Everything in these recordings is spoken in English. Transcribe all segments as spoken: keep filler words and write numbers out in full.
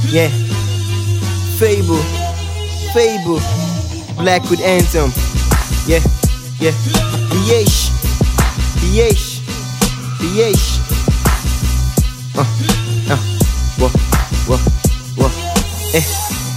Yeah. Fable. Fable. Blackwood Anthem. Yeah. Yeah. B H. B H. B H. Uh. Uh. Whoa. Whoa. Whoa. Eh.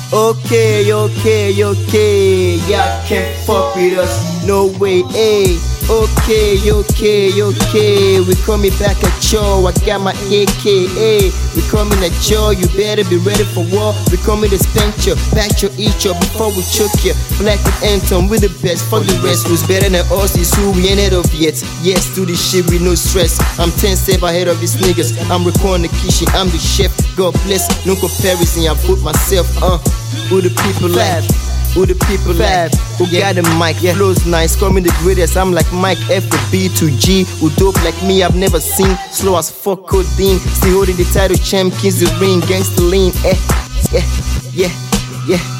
Okay, okay, okay. Y'all can't fuck with us. No way, eh. Okay, okay, okay. We coming back at y'all. I got my A K A. We coming at y'all. You better be ready for war. We coming to spank you, back your each up before we choke you. Blackwood Anthem, we the best. For the rest, who's better than us is who we ain't head of yet. Yes, do this shit with no stress. I'm ten step ahead of these niggas. I'm recording the kitchen. I'm the chef. God bless. No comparison. I put myself on. Uh, who the people like? Who the people like? Who yeah. got the mic? Yeah. Flows nice, call me the greatest. I'm like Mike F to B to G. Who dope like me? I've never seen. Slow as fuck codeine. Still holding the title, champ, kings the ring, gangsta lean. Eh, yeah, yeah, yeah.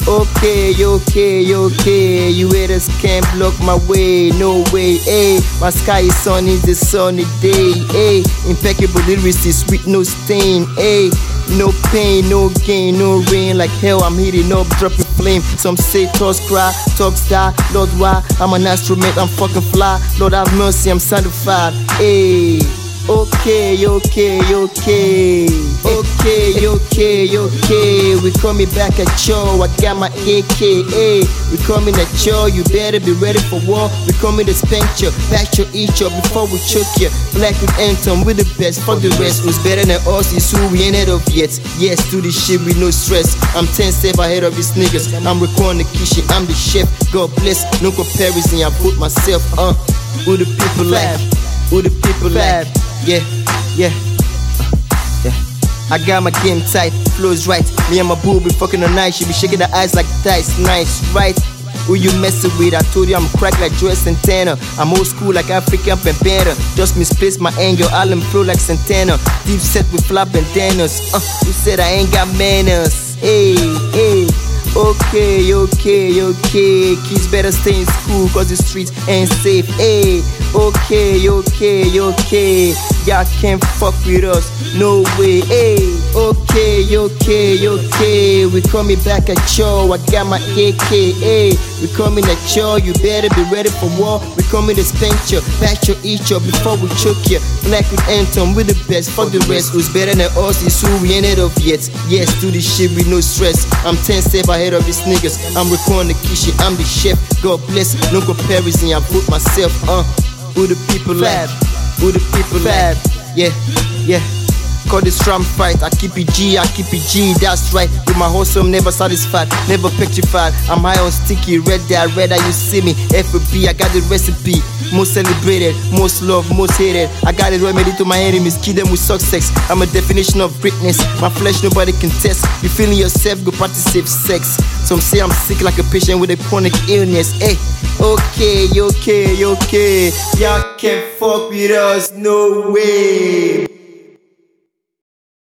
Okay, okay, okay. You haters can't block my way, no way. Hey, my sky is sunny, it's a sunny day. Hey, impeccable lyrics, with no stain. Hey. No pain, no gain, no rain. Like hell, I'm heating up, dropping flame. Some say toss cry, talk star. Lord, why? I'm an instrument, I'm fucking fly. Lord have mercy, I'm sanctified. Hey, okay, okay, okay. Okay, okay, okay. We coming back at y'all. I got my A K A. We coming at y'all. You better be ready for war. We coming to spank you, back your each up before we choke you. Blackwood Anthem, we the best. For the rest, who's better than us is who we ain't head of yet. Yes, do this shit with no stress. I'm ten step ahead of these niggas. I'm recording the kitchen. I'm the chef. God bless. No comparison. I put myself on. Uh, who the people like? Who the people like? Yeah, yeah. Uh, yeah. I got my game tight, flows right. Me and my boo be fucking all night. She be shaking her eyes like dice, nice, right? Who you messing with? I told you I'm crack like Joe Santana. I'm old school like African Pampera. Just misplaced my anger, all them flow like Santana. Deep set with flap bandanas. Uh, you said I ain't got manners. Hey, hey. Okay, okay, okay. Kids better stay in school cause the streets ain't safe. Hey, okay, okay, okay. Y'all can't fuck with us, no way. Hey, okay, okay, okay. We coming back at y'all. I got my A K A. We coming at y'all. You better be ready for war. We coming to spank you, back your each up before we choke you. Blackwood Anthem, we the best. For the rest, who's better than us is who we ain't head of yet. Yes, do this shit with no stress. I'm ten step ahead of these niggas. I'm recording the kitchen. I'm the chef. God bless. No comparison. I put myself on. Uh, who the people like? Who the people like? Yeah, yeah. Call this drum fight. I keep it G, I keep it G, that's right. With my hustle, I'm never satisfied, never petrified. I'm high on sticky, red there, red eye, you see me. F B, I got the recipe. Most celebrated, most loved, most hated. I got it remedy to my enemies, kill them with success. I'm a definition of greatness. My flesh nobody can test. You feeling yourself, go practice safe sex. Some say I'm sick like a patient with a chronic illness. Hey, okay, okay, okay. Y'all can't fuck with us, no way.